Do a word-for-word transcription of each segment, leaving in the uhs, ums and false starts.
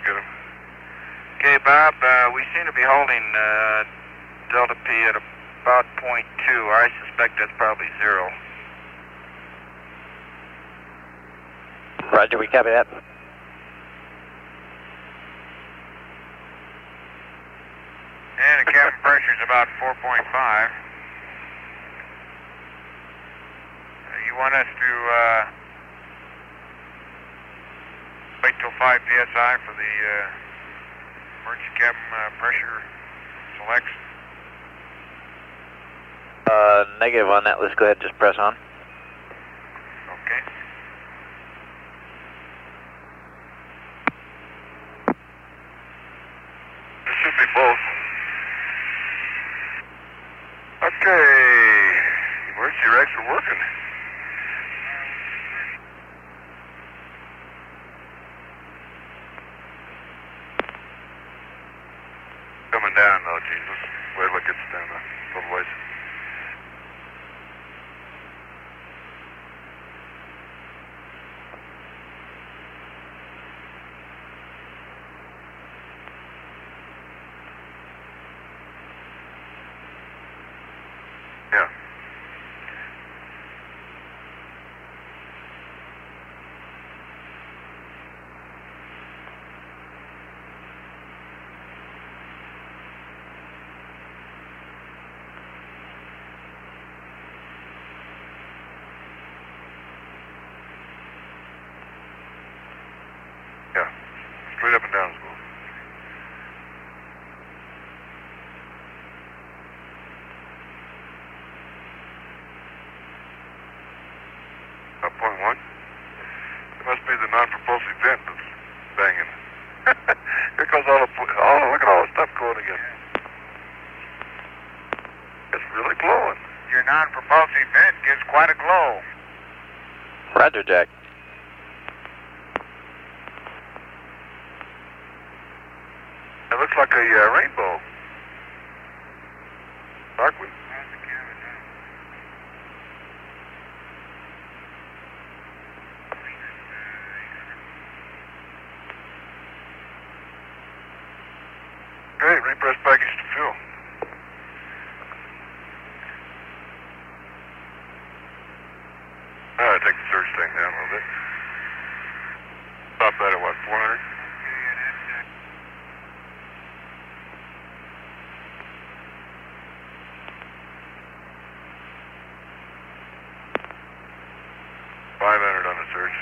I'll get him. Okay, Bob, uh, we seem to be holding uh, Delta P at about point two. I suspect that's probably zero. Roger, we copy that. And the cabin pressure is about four point five. Uh, you want us to uh, wait till five P S I for the uh, emergency cabin uh, pressure selection? Uh, negative on that. Let's go ahead and just press on. Okay. This should be both. Okay. Emergency racks are working. Coming down though, Jesus. Wait till it gets down a little ways. Yeah. Yeah. Straight up and down is cool. About point one. It must be the non-propulsive vent that's banging. Here goes all the, oh, look at all the stuff going again. It's really glowing. Your non-propulsive vent gives quite a glow. Roger, Jack. It looks like a uh, rainbow. Darkwood. Great, repress package to fuel. All right, take the surge tank down a little bit. Stop that at what, four hundred? five hundred on the surge.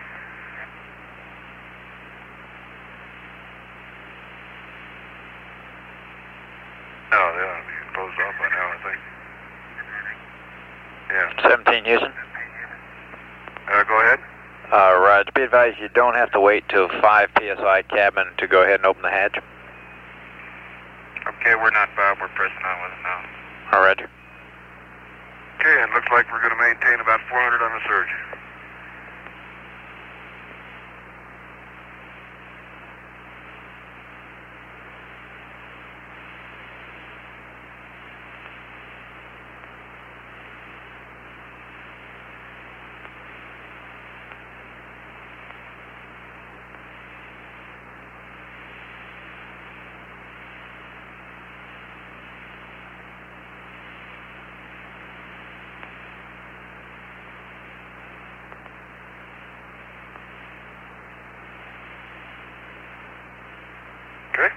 No, they ought to be closed off by now, I think. Yeah. seventeen Houston. Uh, go ahead. Uh, Roger, be advised you don't have to wait till five P S I cabin to go ahead and open the hatch. Okay, we're not, Bob. We're pressing on with it now. All right, Roger. Okay, and looks like we're going to maintain about four hundred on the surge. Okay.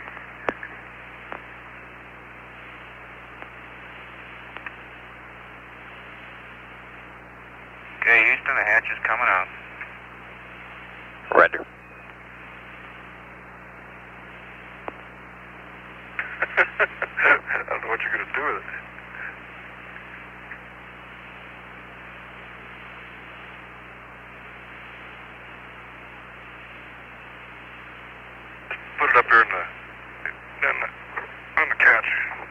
Okay, Houston, the hatch is coming out. Roger. I don't know what you're going to do with it. Put it up here in the, in the, on the couch.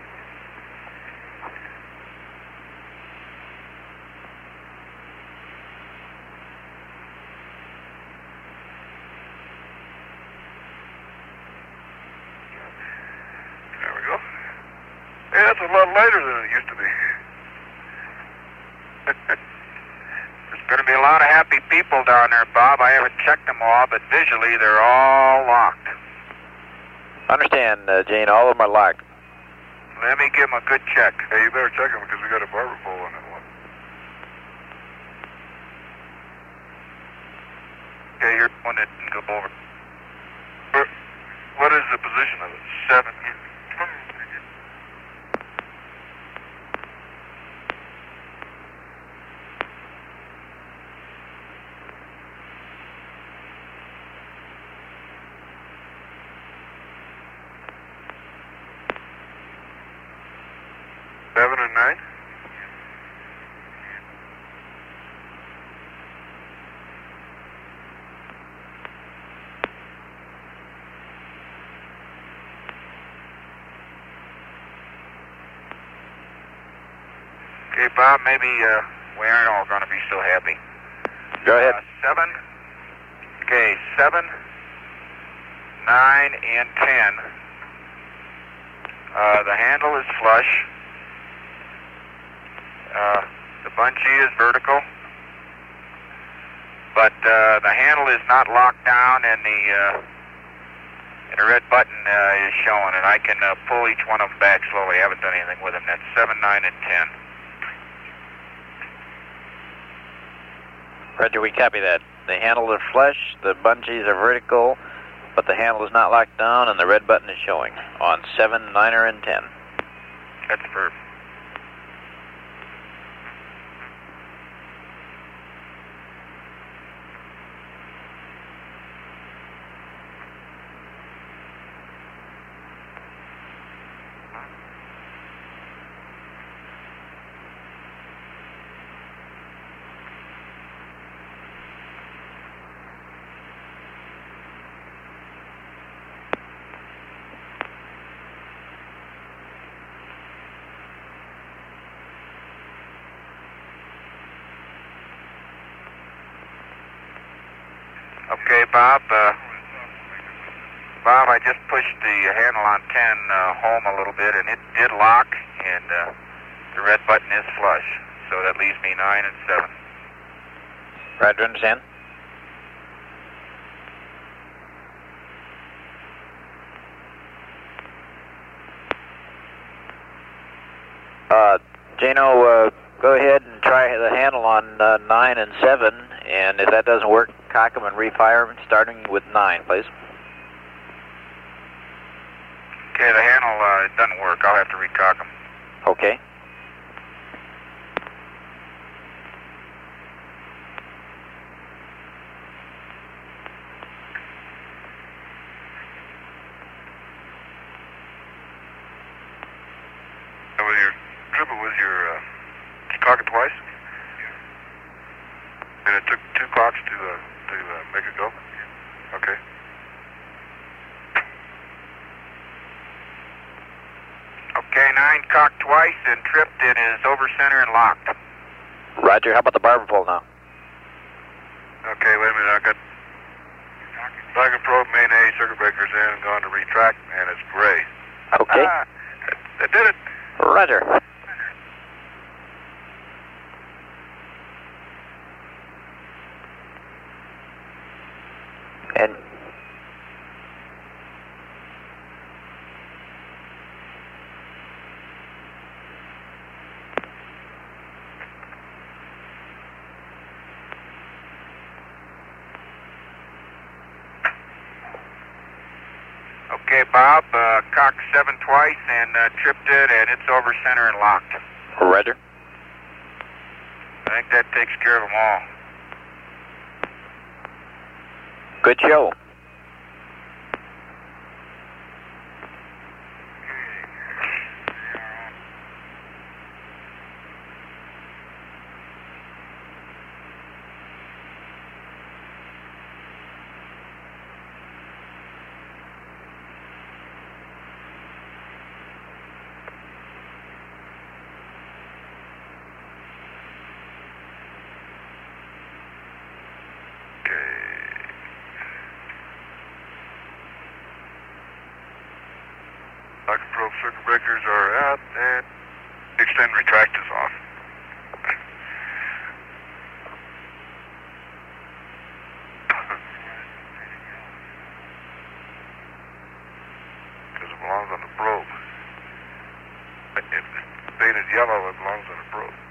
There we go. Yeah, that's a lot lighter than it used to be. There's going to be a lot of happy people down there, Bob. I haven't checked them all, but visually they're all locked. Understand, uh, Gene, all of them are locked. Let me give him a good check. Hey, you better check them because we got a barber pole on that one. Okay, you're the one that can go over. Where- What is the position of it? Seven. Seven and nine? Okay, Bob, maybe uh, we aren't all going to be so happy. Go ahead. Uh, seven. Okay, seven, nine, and ten. Uh, the handle is flush. Uh, the bungee is vertical. But uh, the handle is not locked down, and the uh, and the red button uh, is showing, and I can uh, pull each one of them back slowly. I haven't done anything with them. That's seven, nine, and ten. Roger, we copy that. The handle is flush, the bungees are vertical, but the handle is not locked down, and the red button is showing on seven, niner, and ten. That's for... Okay, Bob. Uh, Bob, I just pushed the handle on ten uh, home a little bit, and it did lock, and uh, the red button is flush. So that leaves me nine and seven. Roger, understand? Uh, Gino, uh, go ahead and try the handle on uh, nine and seven, and if that doesn't work, cock them and refire them, starting with nine, please. Okay, the handle uh, it doesn't work. I'll have to recock them. Okay. And with your triple, was your uh, cock it twice? And it took two cocks to uh, to uh, make it go. Okay. Okay, nine cocked twice and tripped. It is over center and locked. Roger, how about the barber pole now? Okay, wait a minute. I got Tiger probe main A circuit breakers in and gone to retract, and it's gray. Okay. Ah, That, that did it. Roger. And okay, Bob. Uh, cocked seven twice and uh, tripped it, and it's over center and locked. Roger. I think that takes care of them all. Good show. Tiger probe circuit breakers are out, and extend retract is off. belongs on the probe. If it's faded yellow, it belongs on the probe.